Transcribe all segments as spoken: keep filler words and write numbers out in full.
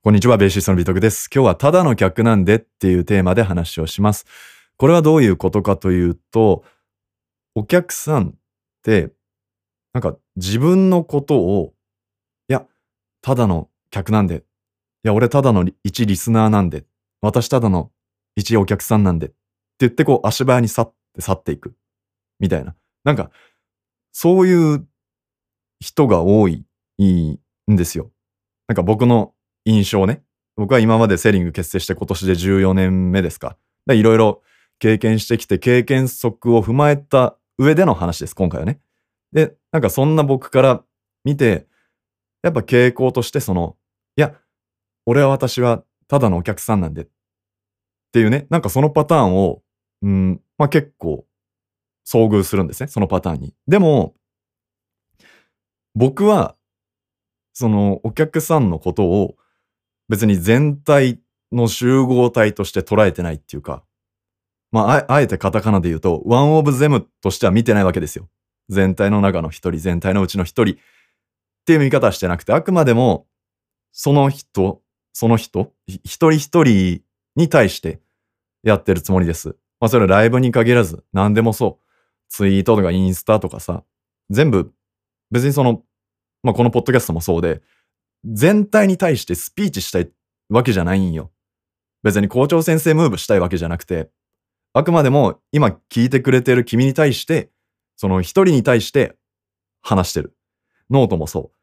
こんにちは、ベーシストの美徳です。今日はただの客なんでっていうテーマで話をします。これはどういうことかというと、お客さんって、なんか自分のことを、いや、ただの客なんで、いや、俺ただの一リスナーなんで、私ただの一お客さんなんでって言ってこう足早に去って去っていく。みたいな。なんか、そういう人が多いんですよ。なんか僕の印象ね。僕は今までセーリング結成して今年でじゅうよねんめですか。いろいろ経験してきて、経験則を踏まえた上での話です、今回はね。で、なんかそんな僕から見て、やっぱ傾向としてその、いや、俺は私はただのお客さんなんでっていうね、なんかそのパターンを、うん、まあ結構遭遇するんですね、そのパターンに。でも、僕は、そのお客さんのことを別に全体の集合体として捉えてないっていうか、まあ、ああえてカタカナで言うと、ワンオブゼムとしては見てないわけですよ。全体の中の一人、全体のうちの一人っていう見方はしてなくて、あくまでも、その人、その人、一人一人に対してやってるつもりです。まあ、それはライブに限らず、何でもそう。ツイートとかインスタとかさ、全部、別にその、まあ、このポッドキャストもそうで、全体に対してスピーチしたいわけじゃないんよ。別に校長先生ムーブしたいわけじゃなくて、あくまでも今聞いてくれてる君に対して、その一人に対して話してる。ノートもそう。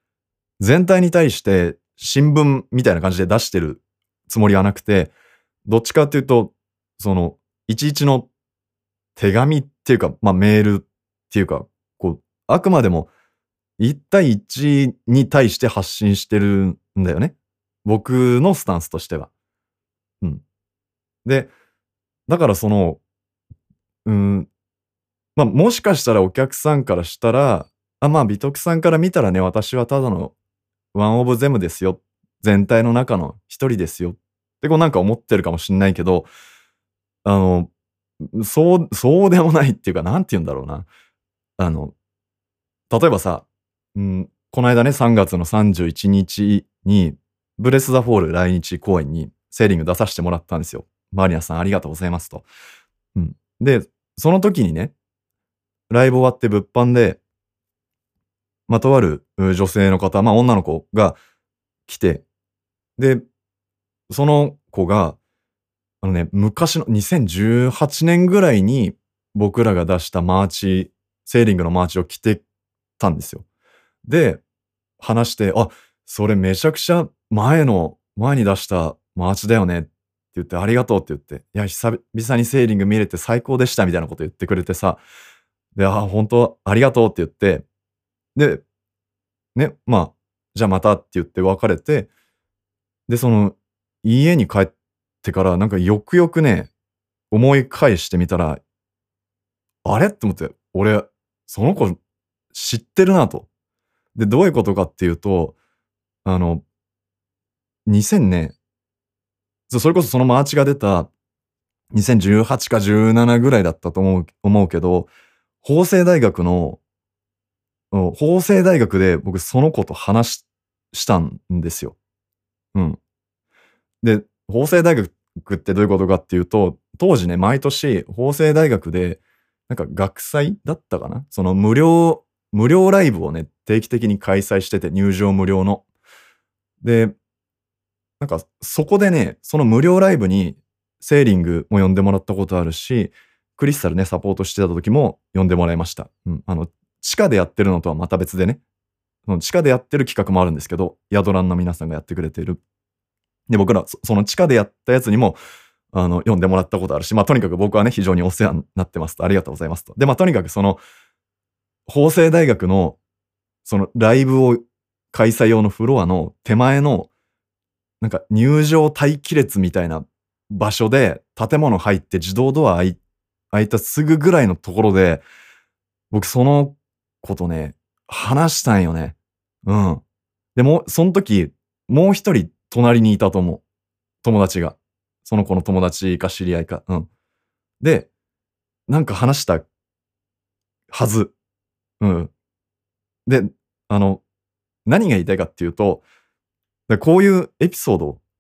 全体に対して新聞みたいな感じで出してるつもりはなくて、どっちかっていうと、その、いちいちの手紙っていうか、まあメールっていうか、こう、あくまでも一対一に対して発信してるんだよね。僕のスタンスとしては。うん。で、だからその、うーん、ま、もしかしたらお客さんからしたら、あ、まあ、美徳さんから見たらね、私はただのワンオブゼムですよ。全体の中の一人ですよ。ってこうなんか思ってるかもしんないけど、あの、そうそうでもないっていうか、何て言うんだろうな。あの、例えばさ、うん、こないだね、さんがつのさんじゅういちにちに、ブレス・ザ・フォール来日公演にセーリング出さしてもらったんですよ。マリアさんありがとうございますと。うん。で、その時にね、ライブ終わって物販で、まあ、とある、う女性の方、まあ、女の子が来て、で、その子が、あのね、昔のにせんじゅうはちねんぐらいに僕らが出したマーチ、セーリングのマーチを着てたんですよ。で、話して、あ、それめちゃくちゃ前の前に出したマーチだよねって言って、ありがとうって言って、いや、久々にセーリング見れて最高でしたみたいなこと言ってくれてさ、で、あ、本当ありがとうって言って、で、ね、まあ、じゃあまたって言って別れて、で、その、家に帰ってから、なんかよくよくね、思い返してみたら、あれ？って思って、俺、その子知ってるなと。で、どういうことかっていうと、あの、にせんね、そそれこそそのマーチが出たにせんじゅうはちかじゅうななぐらいだったと思う思うけど、法政大学の、うん、法政大学で僕その子と話ししたんですよ。うん。で、法政大学ってどういうことかっていうと、当時ね、毎年法政大学で、なんか学祭だったかな？その無料無料ライブをね、定期的に開催してて、入場無料の。で、なんかそこでね、その無料ライブにセーリングも呼んでもらったことあるし、クリスタルね、サポートしてた時も呼んでもらいました。うん、あの、地下でやってるのとはまた別でね、その地下でやってる企画もあるんですけど、ヤドランの皆さんがやってくれている。で、僕ら、そその地下でやったやつにも、あの、呼んでもらったことあるし、ま、とにかく僕はね、非常にお世話になってますと、ありがとうございますと。で、ま、とにかくその、法政大学の、そのライブを開催用のフロアの手前の、なんか入場待機列みたいな場所で、建物入って自動ドア開い開いたすぐぐらいのところで、僕その子とね、話したんよね。うん。で、もそん時、もう一人隣にいたと思う。友達が。その子の友達か知り合いか。うん。で、なんか話したはず。うん。で、あの、何が言いたいかっていうと、で、こういうエピソード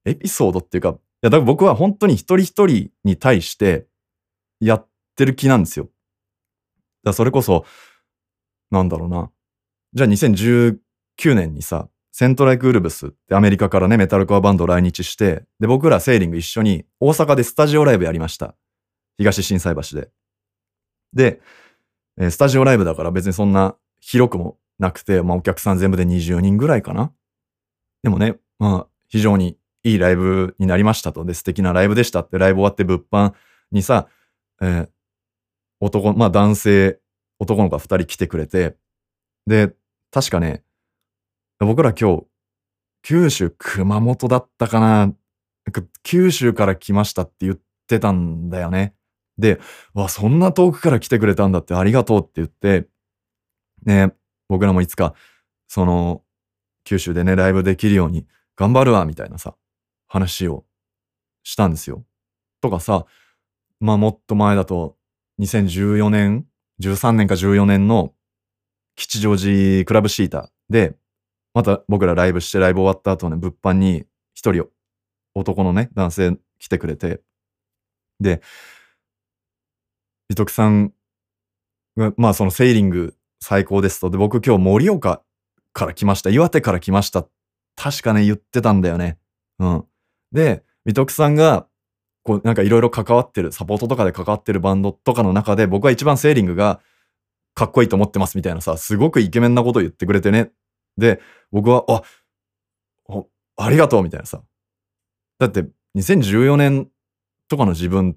エピソードっていうか、いや、だから僕は本当に一人一人に対してやってる気なんですよ。だからそれこそ、なんだろうな。じゃあにせんじゅうきゅうねんにさ、セントライクウルブスってアメリカからね、メタルコアバンド来日して、で、僕らセーリング一緒に大阪でスタジオライブやりました。東心斎橋で。で、えースタジオライブだから別にそんな広くもなくて、まあお客さん全部でにじゅうにんぐらいかな。でもね、まあ非常にいいライブになりましたと。で、素敵なライブでしたって、ライブ終わって物販にさ、えー男、まあ男性、男の子がふたり来てくれて、で、確かね、僕ら今日、九州熊本だったかな。なんか九州から来ましたって言ってたんだよね。で、わ、そんな遠くから来てくれたんだってありがとうって言って、ね、僕らもいつか、その、九州でね、ライブできるように頑張るわ、みたいなさ、話をしたんですよ。とかさ、まあもっと前だと、にせんじゅうよねん、じゅうさんねんかじゅうよねんの吉祥寺クラブシーターで、また僕らライブしてライブ終わった後ね、物販に一人男のね、男性来てくれて、で、伊徳さんが、まあそのセーリング最高ですと。で、僕今日盛岡から来ました。岩手から来ました。確かね、言ってたんだよね。うん。で、伊徳さんが、こうなんかいろいろ関わってる、サポートとかで関わってるバンドとかの中で、僕は一番セーリングがかっこいいと思ってますみたいなさ、すごくイケメンなことを言ってくれてね。で、僕は、あ、おありがとうみたいなさ。だってにせんじゅうよねんとかの自分って、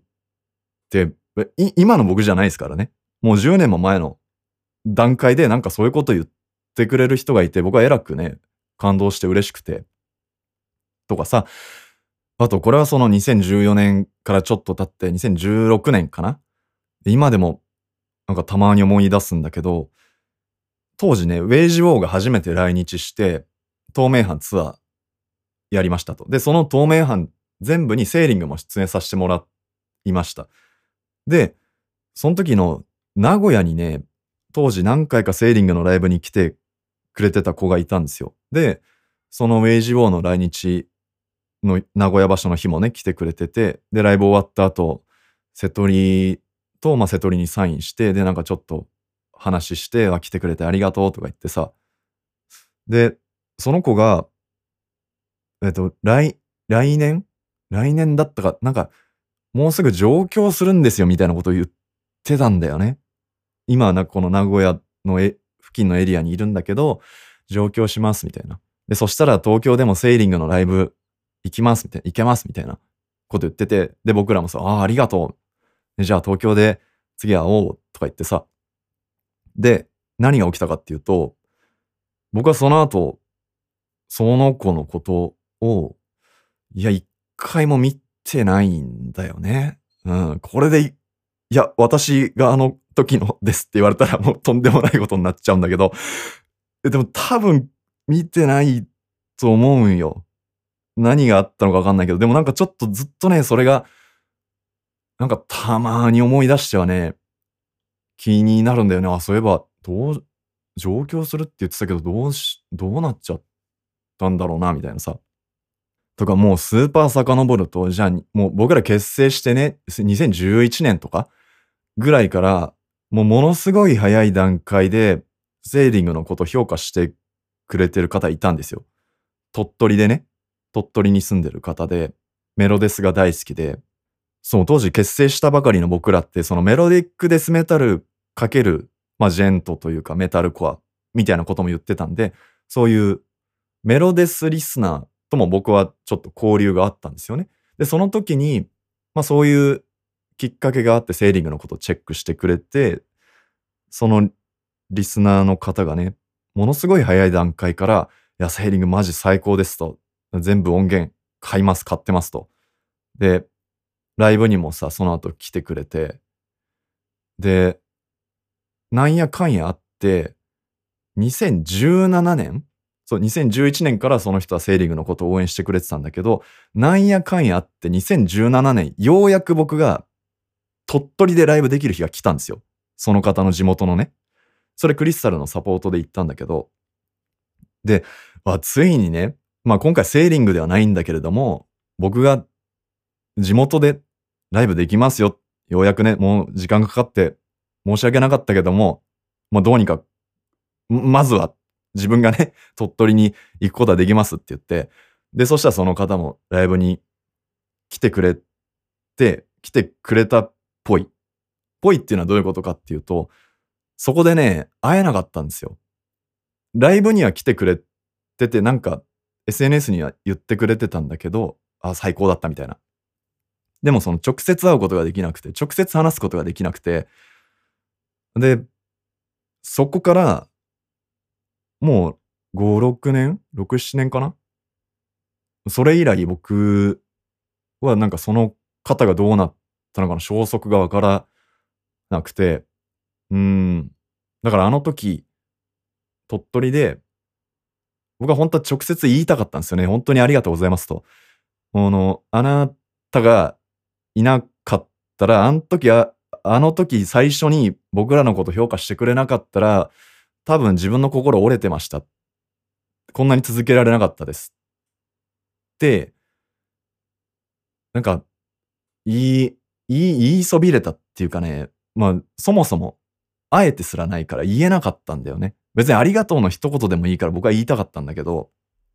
い今の僕じゃないですからね。もうじゅうねんも前の段階でなんかそういうこと言ってくれる人がいて、僕はえらくね、感動して嬉しくて。とかさ、あとこれはそのにせんじゅうよねんからちょっと経ってにせんじゅうろくねんかな。今でもなんかたまに思い出すんだけど、当時ね、ウェイジウォーが初めて来日して、透明版ツアーやりましたと。で、その透明版全部にセーリングも出演させてもらいました。で、その時の名古屋にね、当時何回かセーリングのライブに来てくれてた子がいたんですよ。で、そのウェイジウォーの来日の名古屋場所の日もね、来てくれてて、で、ライブ終わった後、瀬戸利と、まあ、瀬戸利にサインして、で、なんかちょっと話して、あ、来てくれてありがとうとか言ってさ、で、その子が、えっと、来、来年来年だったか、なんか、もうすぐ上京するんですよみたいなことを言ってたんだよね。今はな、この名古屋のえ付近のエリアにいるんだけど、上京しますみたいな。で、そしたら東京でもセーリングのライブ行きますみたいな、行けますみたいなこと言ってて、で、僕らもさ、ああ、ありがとう。でじゃあ東京で次会おうとか言ってさ。で、何が起きたかっていうと、僕はその後、その子のことを、いや、一回も見てないんだよね。うん、これでい、いや、私があの時のですって言われたらもうとんでもないことになっちゃうんだけど、え、でも多分見てないと思うんよ。何があったのかわかんないけど、でもなんかちょっとずっとね、それが、なんかたまに思い出してはね、気になるんだよね。あ、そういえば、どう、上京するって言ってたけど、どうし、どうなっちゃったんだろうな、みたいなさ。とかもうスーパー遡ると、じゃあ、もう僕ら結成してね、にせんじゅういちねんとかぐらいから、もうものすごい早い段階で、セーリングのこと評価してくれてる方いたんですよ。鳥取でね、鳥取に住んでる方で、メロデスが大好きで、そう、当時結成したばかりの僕らって、そのメロディックデスメタルかける、まあ、ジェントというかメタルコアみたいなことも言ってたんで、そういうメロデスリスナーとも僕はちょっと交流があったんですよね。で、その時に、まあそういうきっかけがあってセーリングのことをチェックしてくれて、そのリスナーの方がね、ものすごい早い段階から、いや、セーリングマジ最高ですと。全部音源買います、買ってますと。で、ライブにもさ、その後来てくれて、で、なんやかんやあって、にせんじゅうななねん、そう、にせんじゅういちねんからその人はセーリングのことを応援してくれてたんだけど、なんやかんやあってにせんじゅうななねん、ようやく僕が鳥取でライブできる日が来たんですよ。その方の地元のね。それクリスタルのサポートで行ったんだけど、で、あ、ついにね、まあ今回セーリングではないんだけれども、 僕が地元でライブできますよ。ようやくね、もう時間がかかって申し訳なかったけども、まあ、どうにか、まずは自分がね、鳥取に行くことはできますって言って、で、そしたらその方もライブに来てくれて、来てくれたっぽい。ぽいっていうのはどういうことかっていうと、そこでね、会えなかったんですよ。ライブには来てくれてて、なんか エスエヌエス には言ってくれてたんだけど、あ、最高だったみたいな。でもその直接会うことができなくて、直接話すことができなくて、で、そこからもうご、ろくねん ろく、ななねんかな。それ以来僕はなんかその方がどうなったのかの消息がわからなくて、うーん、だからあの時、鳥取で、僕は本当は直接言いたかったんですよね。本当にありがとうございますと。あの、あなたがいなかったら、あん時はあの時最初に僕らのこと評価してくれなかったら、多分自分の心折れてました。こんなに続けられなかったです。って、なんか、言い言い言いそびれたっていうかね、まあ、そもそも、あえてすらないから言えなかったんだよね。別にありがとうの一言でもいいから僕は言いたかったんだけど、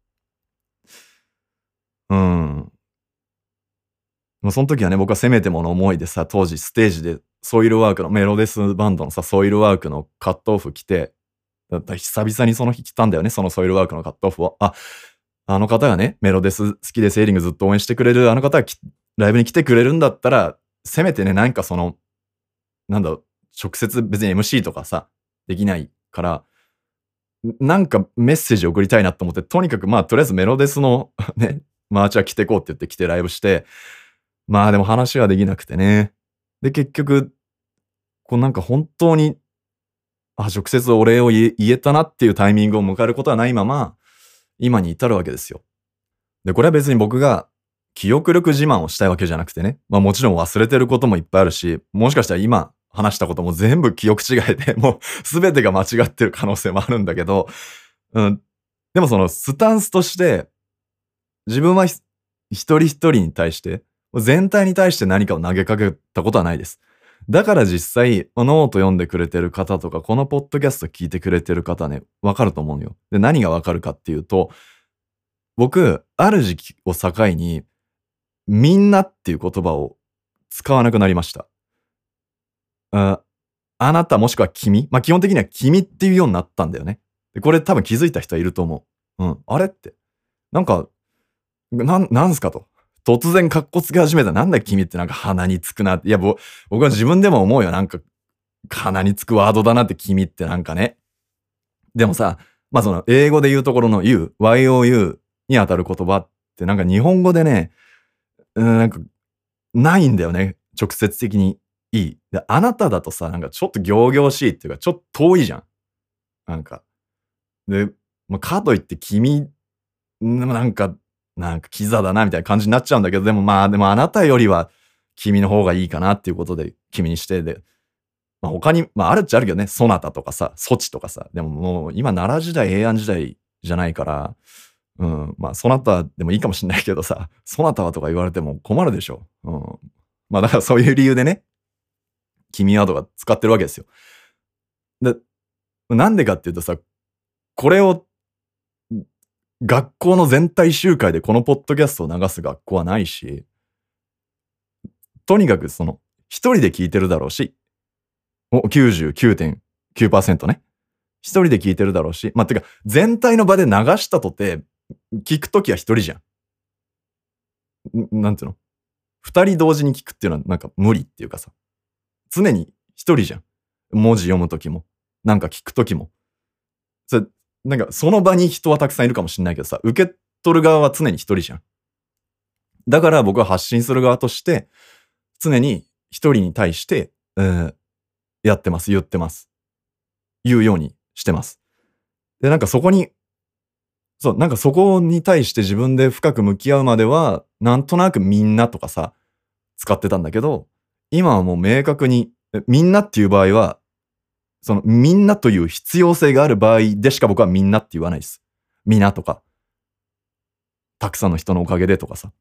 うーん。もうその時はね、僕はせめてもの思いでさ、当時ステージでソイルワークのメロデスバンドのさ、ソイルワークのカットオフ着て、だったら久々にその日着たんだよね、そのソイルワークのカットオフを。あ、あの方がね、メロデス好きでセーリングずっと応援してくれるあの方がきライブに来てくれるんだったら、せめてね、なんかその、なんだろう、直接別に エムシー とかさ、できないから、んなんかメッセージ送りたいなと思って、とにかくまあ、とりあえずメロデスのね、マーチは着てこうって言って来てライブして、まあでも話はできなくてね。で、結局、こうなんか本当に、あ、直接お礼を言え言えたなっていうタイミングを迎えることはないまま、今に至るわけですよ。で、これは別に僕が記憶力自慢をしたいわけじゃなくてね、まあもちろん忘れてることもいっぱいあるし、もしかしたら今話したことも全部記憶違いで、もう全てが間違ってる可能性もあるんだけど、うん。でもそのスタンスとして、自分はひ一人一人に対して、全体に対して何かを投げかけたことはないです。だから実際、ノート読んでくれてる方とか、このポッドキャスト聞いてくれてる方ね、わかると思うよ。で、何がわかるかっていうと、僕、ある時期を境に、みんなっていう言葉を使わなくなりました。あ、あなたもしくは君。まあ、基本的には君っていうようになったんだよね。で、これ多分気づいた人はいると思う。うん。あれって。なんか、なん、なんすかと。突然格好つけ始めた。なんだ君ってなんか鼻につくなって。いや、ぼ僕は自分でも思うよ。なんか、鼻につくワードだなって君ってなんかね。でもさ、まあその英語で言うところの you、ワイオーユー に当たる言葉ってなんか日本語でね、うん、なんかないんだよね。直接的にいい。で、あなただとさ、なんかちょっと仰々しいっていうか、ちょっと遠いじゃん。なんか。で、まあ、かといって君、ん、なんか、なんかキザだなみたいな感じになっちゃうんだけど、でもまあ、でもあなたよりは君の方がいいかなっていうことで君にして、で、まあ、他に、まあ、あるっちゃあるけどね、そなたとかさ、措置とかさ、でももう今奈良時代、平安時代じゃないから、うん、まあ、そなたでもいいかもしんないけどさ、そなたはとか言われても困るでしょ。うん。まあ、だからそういう理由でね、君はとか使ってるわけですよ。で、なんでかっていうとさ、これを学校の全体集会でこのポッドキャストを流す学校はないし、とにかくその、一人で聞いてるだろうし、もうきゅうじゅうきゅうてんきゅうパーセント ね。一人で聞いてるだろうし、まあ、てか、全体の場で流したとて、聞くときは一人じゃん。ん、なんていうの、二人同時に聞くっていうのはなんか無理っていうかさ、常に一人じゃん。文字読むときも、なんか聞くときも。それ、なんかその場に人はたくさんいるかもしんないけどさ、受け取る側は常に一人じゃん。だから僕は発信する側として、常に一人に対して、えーやってます、言ってます。言うようにしてます。で、なんかそこに、そう、なんかそこに対して自分で深く向き合うまでは、なんとなくみんなとかさ、使ってたんだけど、今はもう明確に、えみんなっていう場合は、そのみんなという必要性がある場合でしか僕はみんなって言わないです。みなとか、たくさんの人のおかげでとかさ。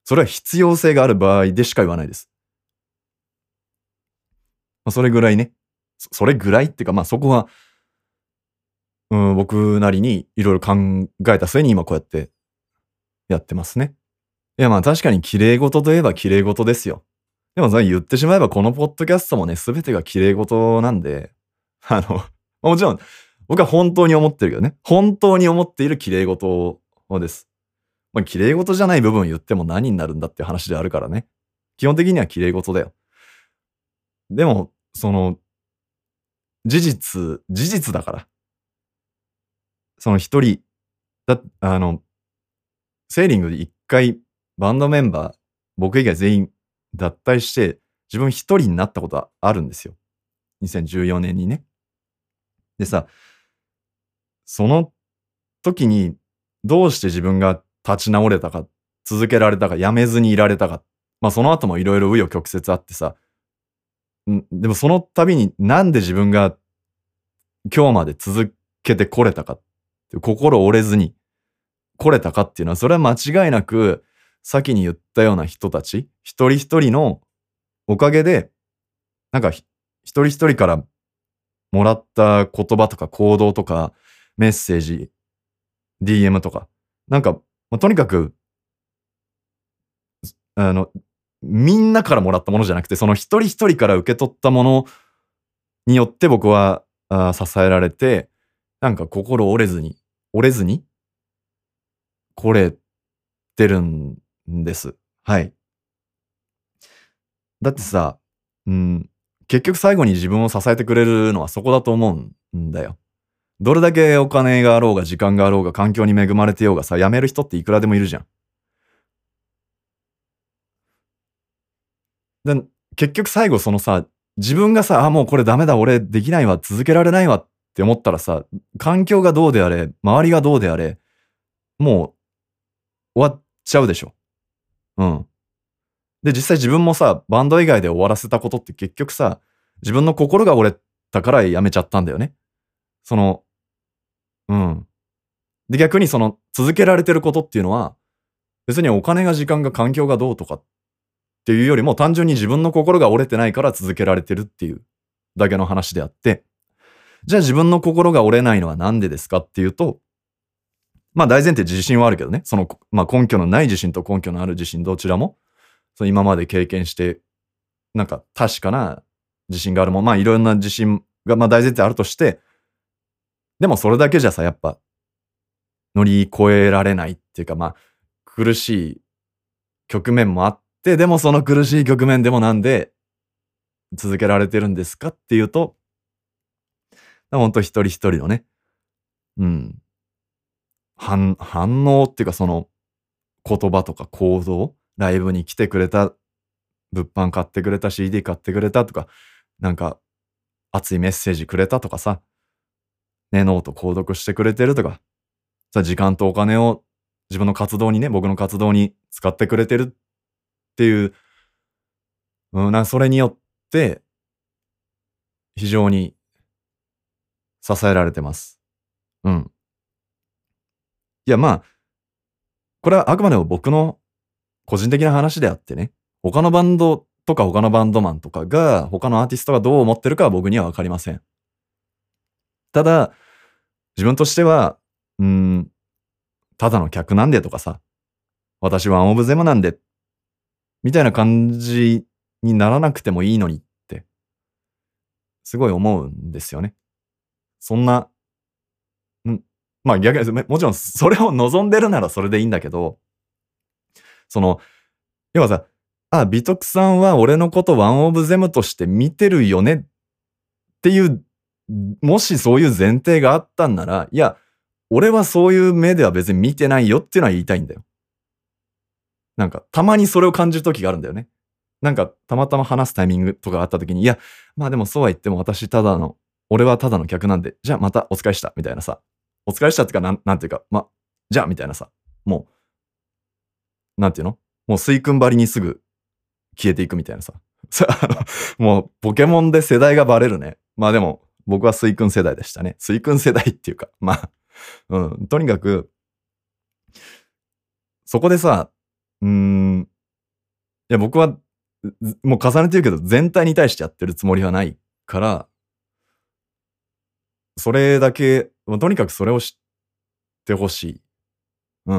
それは必要性がある場合でしか言わないです。まあ、それぐらいね。そそれぐらいっていうか、まあそこは、うん、僕なりにいろいろ考えた末に今こうやってやってますね。いやまあ確かに綺麗事といえば綺麗事ですよ。でもそれ言ってしまえばこのポッドキャストもね、全てが綺麗事なんで、あの、もちろん僕は本当に思ってるけどね、本当に思っている綺麗事です。まあ、綺麗事じゃない部分言っても何になるんだっていう話であるからね。基本的には綺麗事だよ。でも、その、事実、事実だから。その一人、だあの、セーリングで一回バンドメンバー、僕以外全員脱退して、自分一人になったことはあるんですよ。にせんじゅうよねんにね。でさ、その時にどうして自分が立ち直れたか、続けられたか、やめずにいられたか。まあその後もいろいろ紆余曲折あってさ、ん、でもその度になんで自分が今日まで続けてこれたかっていう、心折れずに来れたかっていうのは、それは間違いなく、先に言ったような人たち、一人一人のおかげで、なんか、ひ一人一人からもらった言葉とか行動とか、メッセージ、ディーエム とか、なんか、まあ、とにかく、あの、みんなからもらったものじゃなくて、その一人一人から受け取ったものによって僕は、あー支えられて、なんか心折れずに折れずに来れてるんです。はい。だってさ、うん、結局最後に自分を支えてくれるのはそこだと思うんだよ。どれだけお金があろうが時間があろうが環境に恵まれてようがさ、辞める人っていくらでもいるじゃん。で、結局最後そのさ、自分がさ、あ、もうこれダメだ、俺できないわ、続けられないわって思ったらさ、環境がどうであれ、周りがどうであれ、もう終わっちゃうでしょ。うん。で、実際自分もさ、バンド以外で終わらせたことって結局さ、自分の心が折れたからやめちゃったんだよね。その、うん。で、逆にその続けられてることっていうのは、別にお金が時間が環境がどうとかっていうよりも、単純に自分の心が折れてないから続けられてるっていうだけの話であって、じゃあ自分の心が折れないのはなんでですかっていうと、まあ大前提自信はあるけどね、その、まあ根拠のない自信と根拠のある自信どちらも、その今まで経験して、なんか確かな自信があるもん、まあいろんな自信がまあ大前提あるとして、でもそれだけじゃさ、やっぱ乗り越えられないっていうか、まあ苦しい局面もあって、でもその苦しい局面でもなんで続けられてるんですかっていうと、ほんと一人一人のね、うん、反反応っていうかその言葉とか行動、ライブに来てくれた、物販買ってくれた、シーディー 買ってくれたとか、なんか熱いメッセージくれたとかさ、ね、ノート購読してくれてるとか、さ、時間とお金を自分の活動にね、僕の活動に使ってくれてるっていう、うん、なそれによって非常に支えられてます。うん。いや、まあ、これはあくまでも僕の個人的な話であってね、他のバンドとか他のバンドマンとかが、他のアーティストがどう思ってるかは僕には分かりません。ただ、自分としては、うーん、ただの客なんでとかさ、私はワンオブゼムなんで、みたいな感じにならなくてもいいのにって、すごい思うんですよね。そんな、ん、まあ逆に、もちろんそれを望んでるならそれでいいんだけど、その、要はさ、あ、美徳さんは俺のことワンオブゼムとして見てるよねっていう、もしそういう前提があったんなら、いや、俺はそういう目では別に見てないよっていうのは言いたいんだよ。なんか、たまにそれを感じる時があるんだよね。なんか、たまたま話すタイミングとかあった時に、いや、まあでもそうは言っても私ただの、俺はただの客なんで、じゃあまたお疲れした、みたいなさ。お疲れしたっていうか、なん、なんていうか、ま、じゃあみたいなさ。もう、なんていうのもう水君張りにすぐ消えていくみたいなさ。さあの、もうポケモンで世代がバレるね。まあでも、僕は水君世代でしたね。水君世代っていうか、まあ、うん、とにかく、そこでさ、うーん、 や、僕は、ずもう重ねて言うけど、全体に対してやってるつもりはないから、それだけ、もうとにかくそれを知って欲しい。うん。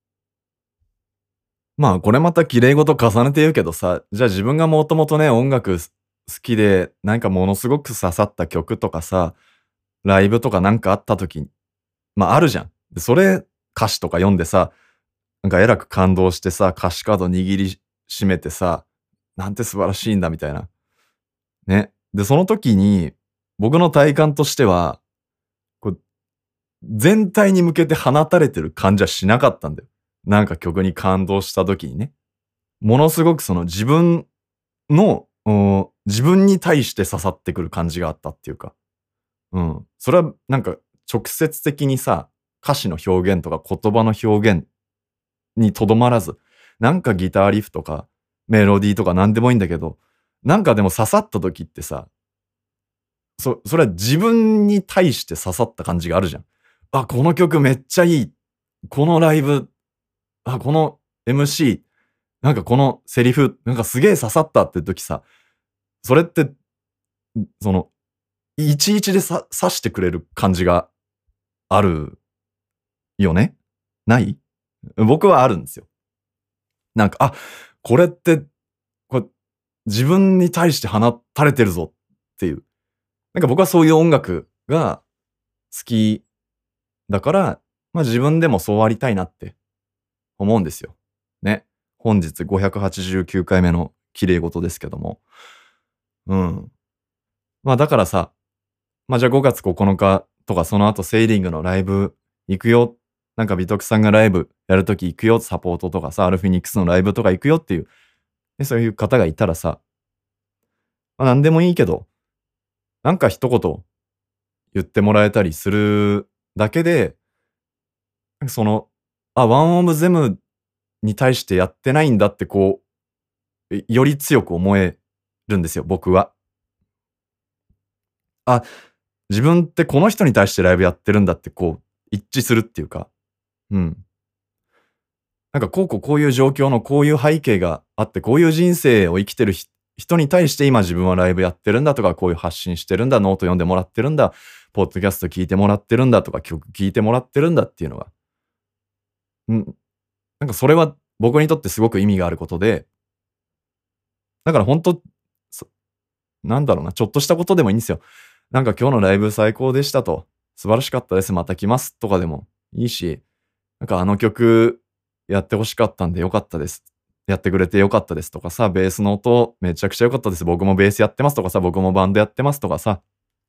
まあ、これまた綺麗事重ねて言うけどさ、じゃあ自分がもともとね、音楽す好きで、なんかものすごく刺さった曲とかさ、ライブとかなんかあった時に、まあ、あるじゃん。で、それ、歌詞とか読んでさ、なんかえらく感動してさ、歌詞カード握りしめてさ、なんて素晴らしいんだみたいな。ね。で、その時に、僕の体感としては、こう、全体に向けて放たれてる感じはしなかったんだよ。なんか曲に感動した時にね。ものすごくその自分の、お自分に対して刺さってくる感じがあったっていうか。うん。それはなんか直接的にさ、歌詞の表現とか言葉の表現にとどまらず、なんかギターリフとかメロディーとか何でもいいんだけど、なんかでも刺さった時ってさ、そそれは自分に対して刺さった感じがあるじゃん。あ、この曲めっちゃいい。このライブ、あ、この エムシー、なんかこのセリフ、なんかすげえ刺さったって時さ、それって、ん、その、いちいちでさ刺してくれる感じがあるよね？ない？僕はあるんですよ。なんか、あ、これって、これ、自分に対して放たれてるぞっていう。なんか僕はそういう音楽が好きだから、ま、自分でもそうありたいなって思うんですよ。ね。本日ごひゃくはちじゅうきゅうかいめの綺麗事ですけども。うん。ま、だからさ、ま、じゃあごがつここのかとかその後セーリングのライブ行くよ、なんか美徳さんがライブやる時行くよ、サポートとかさ、アルフィニックスのライブとか行くよっていう、で、そういう方がいたらさ、ま、なんでもいいけど、なんか一言言ってもらえたりするだけで、なんかその、あ、ワンオブゼムに対してやってないんだってこう、え、より強く思えるんですよ、僕は。あ、自分ってこの人に対してライブやってるんだってこう、一致するっていうか、うん。なんかこうこうこういう状況のこういう背景があって、こういう人生を生きてるひ人に対して今自分はライブやってるんだとか、こういう発信してるんだ、ノート読んでもらってるんだ、ポッドキャスト聞いてもらってるんだとか、曲聴いてもらってるんだっていうのが、うん、なんかそれは僕にとってすごく意味があることで、だからほんと、そなんだろうな、ちょっとしたことでもいいんですよ。なんか今日のライブ最高でしたと、素晴らしかったです、また来ますとかでもいいし、なんかあの曲やって欲しかったんで良かったです。やってくれて良かったですとかさ、ベースの音めちゃくちゃ良かったです。僕もベースやってますとかさ、僕もバンドやってますとかさ、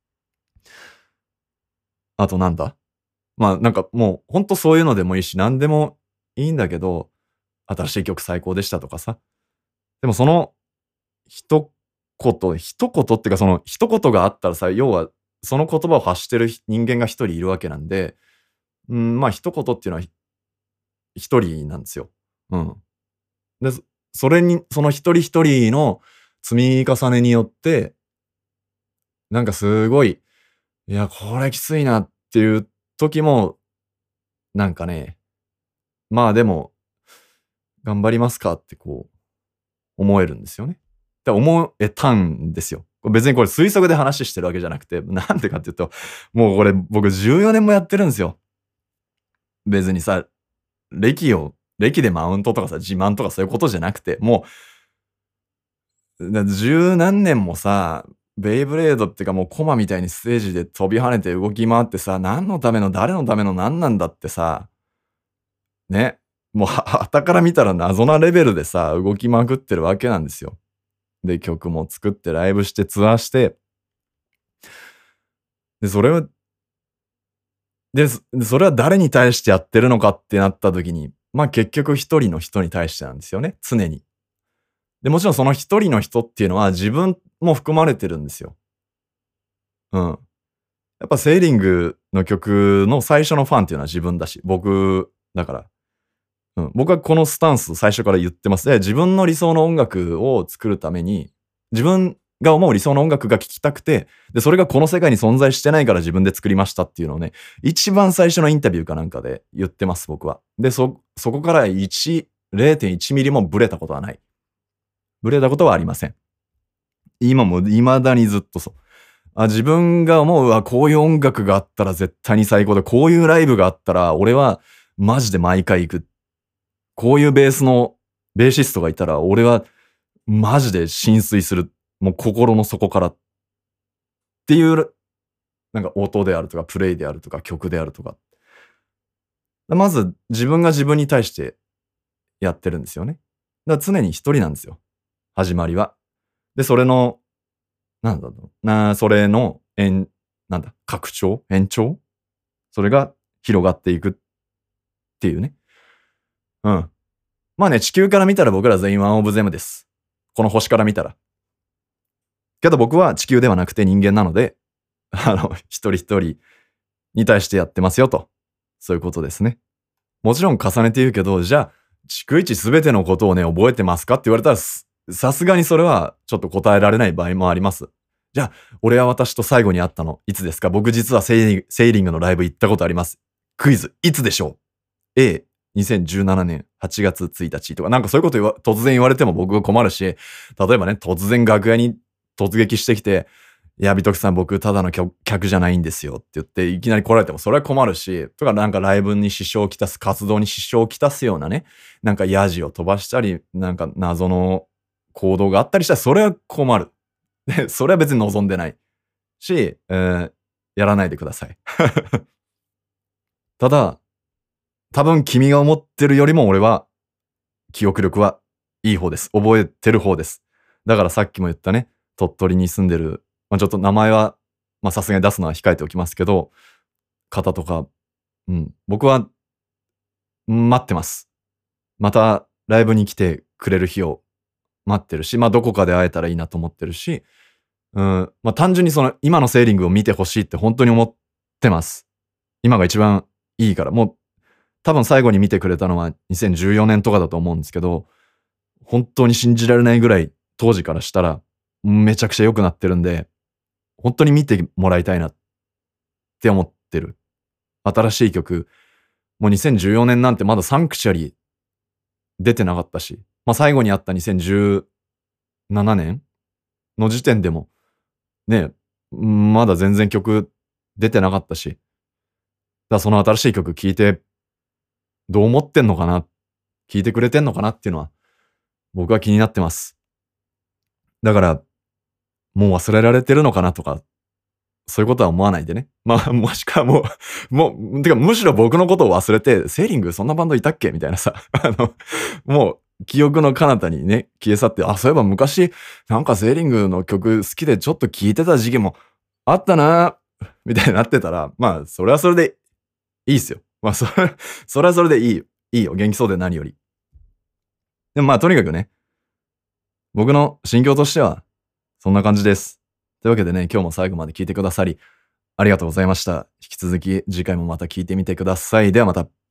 あとなんだ、まあなんかもうほんとそういうのでもいいし、なんでもいいんだけど、新しい曲最高でしたとかさ。でもその一言、一言っていうかその一言があったらさ、要はその言葉を発してる人間が一人いるわけなんで、うん、まあ一言っていうのは一人なんですよ。うん。で、そそれに、その一人一人の積み重ねによって、なんかすごい、いや、これきついなっていう時も、なんかね、まあでも、頑張りますかってこう、思えるんですよね。って思えたんですよ。別にこれ推測で話してるわけじゃなくて、なんでかっていうと、もうこれ僕じゅうよねんもやってるんですよ。別にさ、歴を歴でマウントとかさ、自慢とかそういうことじゃなくて、もう、だ十何年もさ、ベイブレードってかもうコマみたいにステージで飛び跳ねて動き回ってさ、何のための誰のための何なんだってさ、ね、もうは傍から見たら謎なレベルでさ、動きまくってるわけなんですよ。で、曲も作ってライブしてツアーして、で、それをで、そそれは誰に対してやってるのかってなった時に、ま、結局一人の人に対してなんですよね、常に。で、もちろんその一人の人っていうのは自分も含まれてるんですよ。うん。やっぱセーリングの曲の最初のファンっていうのは自分だし、僕だから。うん、僕はこのスタンス最初から言ってます。で、自分の理想の音楽を作るために、自分が思う理想の音楽が聴きたくて、で、それがこの世界に存在してないから自分で作りましたっていうのをね、一番最初のインタビューかなんかで言ってます、僕は。で、そそこからいち、れいてんいちミリもブレたことはない。 ブレたことはありません。今も未だにずっとそう。あ、自分が思う、あ、こういう音楽があったら絶対に最高で、こういうライブがあったら、俺はマジで毎回行く。こういうベースの、ベーシストがいたら、俺はマジで浸水する。もう心の底から。っていう、なんか音であるとか、プレイであるとか、曲であるとか。まず、自分が自分に対してやってるんですよね。だから常に一人なんですよ。始まりは。で、それの、なんだろうな、それの、延、なんだ、拡張延長それが広がっていくっていうね。うん。まあね、地球から見たら僕ら全員ワンオブゼムです。この星から見たら。けど僕は地球ではなくて人間なので、あの、一人一人に対してやってますよと。そういうことですね。もちろん重ねて言うけど、じゃあ、逐一すべてのことをね、覚えてますかって言われたら、さすがにそれはちょっと答えられない場合もあります。じゃあ、俺は私と最後に会ったの、いつですか？僕実はセイリング、セイリングのライブ行ったことあります。クイズ、いつでしょう？ A、にせんじゅうななねんはちがつついたちとか、なんかそういうこと言わ突然言われても僕は困るし、例えばね、突然楽屋に突撃してきて、いや、美徳さん僕ただの客客じゃないんですよって言って、いきなり来られてもそれは困るし、とかなんかライブに支障をきたす、活動に支障をきたすようなね、なんかヤジを飛ばしたり、なんか謎の行動があったりしたらそれは困る。で、それは別に望んでないし、えーやらないでください。ただ、多分君が思ってるよりも俺は記憶力はいい方です。覚えてる方です。だからさっきも言ったね、鳥取に住んでる、まあ、ちょっと名前は、まあさすがに出すのは控えておきますけど、方とか、うん、僕は待ってます。またライブに来てくれる日を待ってるし、まあどこかで会えたらいいなと思ってるし、うん、まあ単純にその今のセーリングを見てほしいって本当に思ってます。今が一番いいから、もう多分最後に見てくれたのはにせんじゅうよねんとかだと思うんですけど、本当に信じられないぐらい当時からしたらめちゃくちゃ良くなってるんで、本当に見てもらいたいなって思ってる。新しい曲、もうにせんじゅうよねんなんてまだサンクチュアリ出てなかったし、まあ最後にあったにせんじゅうななねんの時点でも、ね、まだ全然曲出てなかったし、だからその新しい曲聴いて、どう思ってんのかな、聴いてくれてんのかなっていうのは、僕は気になってます。だから、もう忘れられてるのかなとか、そういうことは思わないでね。まあ、もしくはもう、もう、てかむしろ僕のことを忘れて、セーリングそんなバンドいたっけみたいなさ、あの、もう、記憶の彼方にね、消え去って、あ、そういえば昔、なんかセーリングの曲好きでちょっと聴いてた時期もあったな、みたいになってたら、まあ、それはそれでいいっすよ。まあ、それ、それはそれでいいよ。いいよ。元気そうで何より。でもまあ、とにかくね、僕の心境としては、そんな感じです。というわけでね、今日も最後まで聞いてくださり、ありがとうございました。引き続き次回もまた聞いてみてください。ではまた。